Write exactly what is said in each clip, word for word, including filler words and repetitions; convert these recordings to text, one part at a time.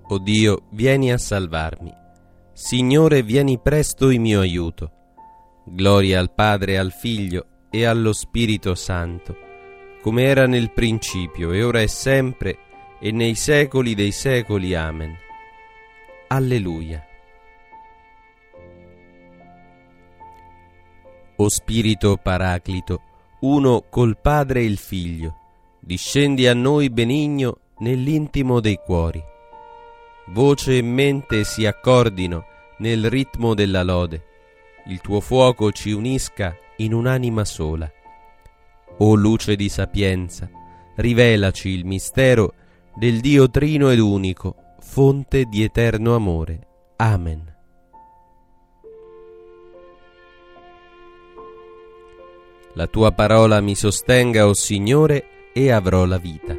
O Dio, vieni a salvarmi. Signore, vieni presto in mio aiuto. Gloria al Padre, al Figlio e allo Spirito Santo, come era nel principio, e ora e sempre, e nei secoli dei secoli. Amen. Alleluia. O Spirito Paraclito, uno col Padre e il Figlio, discendi a noi benigno nell'intimo dei cuori. Voce e mente si accordino nel ritmo della lode, il tuo fuoco ci unisca in un'anima sola. O luce di sapienza, rivelaci il mistero del Dio trino ed unico, fonte di eterno amore. Amen. La tua parola mi sostenga, o Signore, e avrò la vita.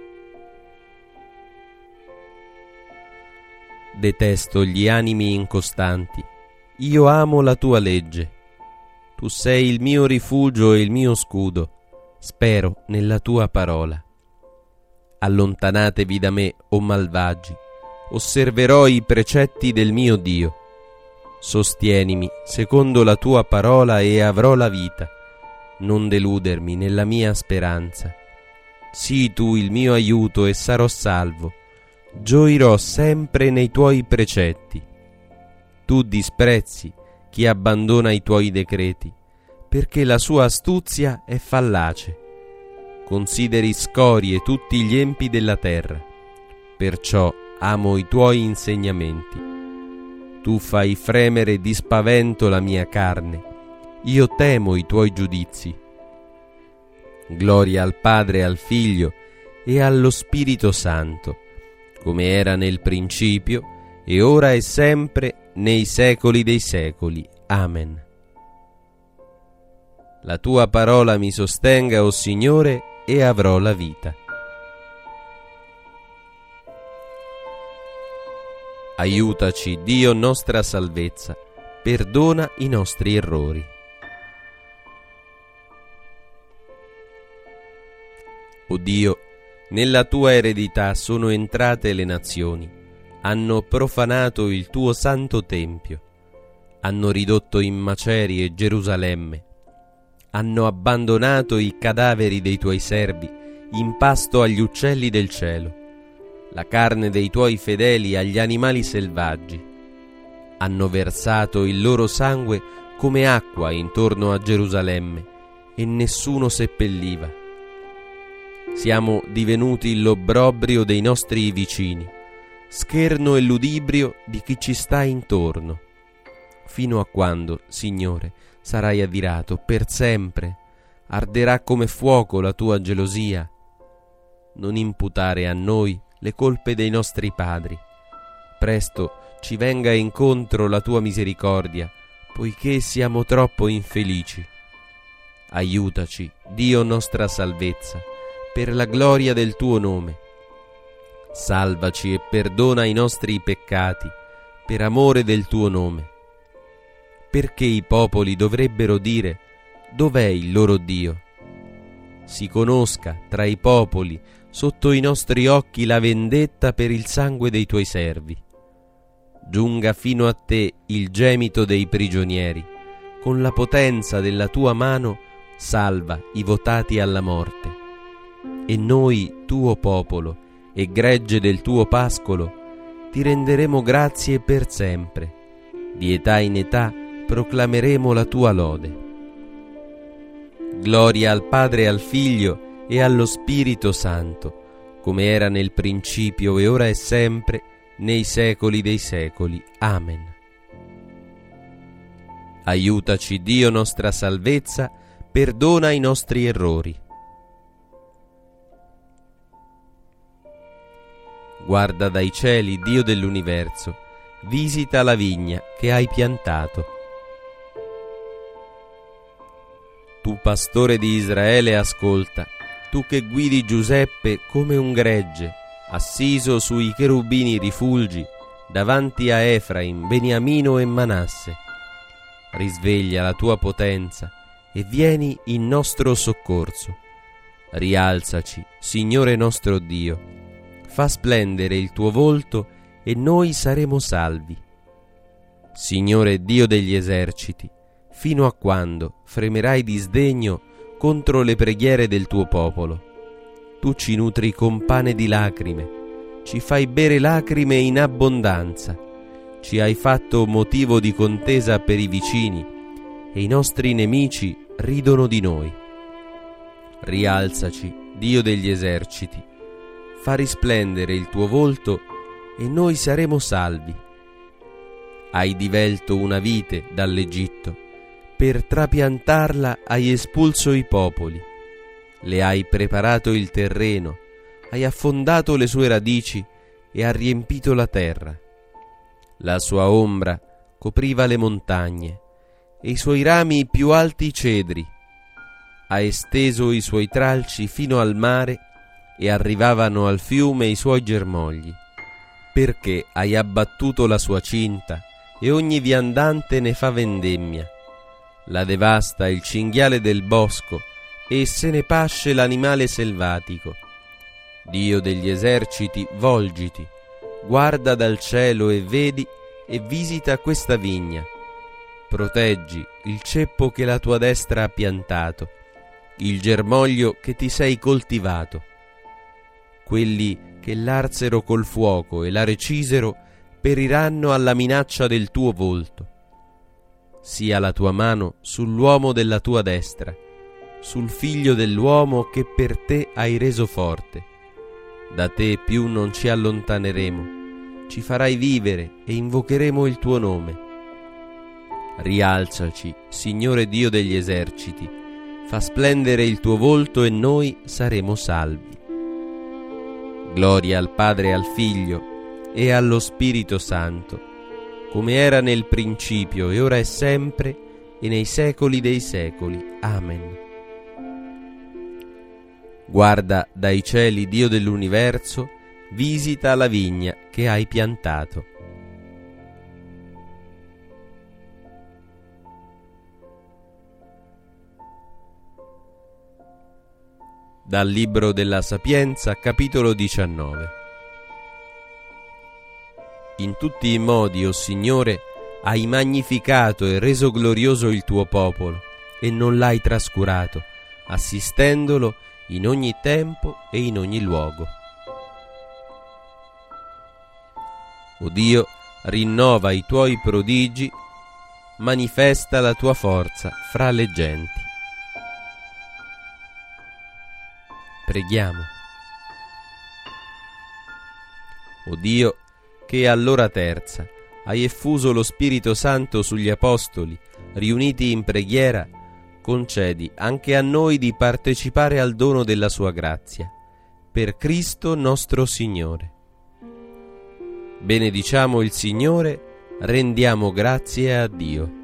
Detesto gli animi incostanti, io amo la tua legge. Tu sei il mio rifugio e il mio scudo, spero nella tua parola. Allontanatevi da me, o malvagi, osserverò i precetti del mio Dio. Sostienimi secondo la tua parola e avrò la vita. Non deludermi nella mia speranza. Sii tu il mio aiuto e sarò salvo. Gioirò sempre nei tuoi precetti. Tu disprezzi chi abbandona i tuoi decreti, perché la sua astuzia è fallace. Consideri scorie tutti gli empi della terra, perciò amo i tuoi insegnamenti. Tu fai fremere di spavento la mia carne, io temo i tuoi giudizi. Gloria al Padre e al Figlio e allo Spirito Santo, come era nel principio, e ora e sempre, nei secoli dei secoli. Amen. La tua parola mi sostenga, o Signore, e avrò la vita. Aiutaci, Dio nostra salvezza, perdona i nostri errori. O Dio, nella tua eredità sono entrate le nazioni, hanno profanato il tuo santo tempio, hanno ridotto in macerie Gerusalemme, hanno abbandonato i cadaveri dei tuoi servi in pasto agli uccelli del cielo, la carne dei tuoi fedeli agli animali selvaggi, hanno versato il loro sangue come acqua intorno a Gerusalemme e nessuno seppelliva. Siamo divenuti l'obbrobrio dei nostri vicini, scherno e ludibrio di chi ci sta intorno. Fino a quando, Signore, sarai adirato? Per sempre? Arderà come fuoco la tua gelosia? Non imputare a noi le colpe dei nostri padri. Presto ci venga incontro la tua misericordia, poiché siamo troppo infelici. Aiutaci, Dio nostra salvezza, per la gloria del tuo nome. Salvaci e perdona i nostri peccati, per amore del tuo nome. Perché i popoli dovrebbero dire: dov'è il loro Dio? Si conosca tra i popoli, sotto i nostri occhi, la vendetta per il sangue dei tuoi servi. Giunga fino a te il gemito dei prigionieri, con la potenza della tua mano salva i votati alla morte. E noi, tuo popolo, e gregge del tuo pascolo, ti renderemo grazie per sempre. Di età in età proclameremo la tua lode. Gloria al Padre e al Figlio e allo Spirito Santo, come era nel principio e ora e sempre, nei secoli dei secoli. Amen. Aiutaci, Dio nostra salvezza, perdona i nostri errori. Guarda dai cieli, Dio dell'universo, visita la vigna che hai piantato. Tu, pastore di Israele, ascolta, tu che guidi Giuseppe come un gregge, assiso sui cherubini rifulgi, davanti a Efraim, Beniamino e Manasse. Risveglia la tua potenza e vieni in nostro soccorso. Rialzaci, Signore nostro Dio, fa splendere il tuo volto e noi saremo salvi. Signore Dio degli eserciti, fino a quando fremerai di sdegno contro le preghiere del tuo popolo? Tu ci nutri con pane di lacrime, ci fai bere lacrime in abbondanza, ci hai fatto motivo di contesa per i vicini e i nostri nemici ridono di noi. Rialzaci, Dio degli eserciti, fa risplendere il tuo volto e noi saremo salvi. Hai divelto una vite dall'Egitto, per trapiantarla hai espulso i popoli, le hai preparato il terreno, hai affondato le sue radici e ha riempito la terra. La sua ombra copriva le montagne e i suoi rami i più alti cedri. Ha esteso i suoi tralci fino al mare e arrivavano al fiume i suoi germogli. Perché hai abbattuto la sua cinta e ogni viandante ne fa vendemmia. La devasta il cinghiale del bosco e se ne pasce l'animale selvatico. Dio degli eserciti, volgiti, guarda dal cielo e vedi e visita questa vigna. Proteggi il ceppo che la tua destra ha piantato, il germoglio che ti sei coltivato. Quelli che l'arsero col fuoco e la recisero periranno alla minaccia del tuo volto. Sia la tua mano sull'uomo della tua destra, sul figlio dell'uomo che per te hai reso forte. Da te più non ci allontaneremo, ci farai vivere e invocheremo il tuo nome. Rialzaci, Signore Dio degli eserciti, fa splendere il tuo volto e noi saremo salvi. Gloria al Padre e al Figlio e allo Spirito Santo, come era nel principio e ora è sempre e nei secoli dei secoli. Amen. Guarda dai cieli, Dio dell'universo, visita la vigna che hai piantato. Dal Libro della Sapienza, capitolo diciannove. In tutti i modi, o Signore, hai magnificato e reso glorioso il tuo popolo, e non l'hai trascurato, assistendolo in ogni tempo e in ogni luogo. O Dio, rinnova i tuoi prodigi, manifesta la tua forza fra le genti. Preghiamo. O Dio, che all'ora terza hai effuso lo Spirito Santo sugli Apostoli, riuniti in preghiera, concedi anche a noi di partecipare al dono della sua grazia, per Cristo nostro Signore. Benediciamo il Signore, rendiamo grazie a Dio.